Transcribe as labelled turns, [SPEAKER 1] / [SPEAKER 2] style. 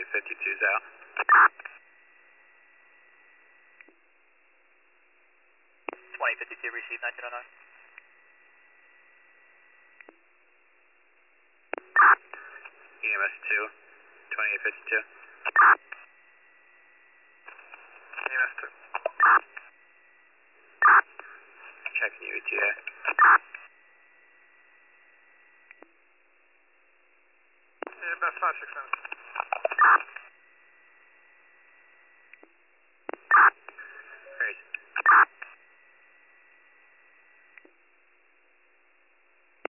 [SPEAKER 1] 2052's out.
[SPEAKER 2] 2052 received 1909.
[SPEAKER 1] EMS 2, 2852. EMS 2. Checking you, ETA.
[SPEAKER 3] Yeah, about 5, 6 minutes.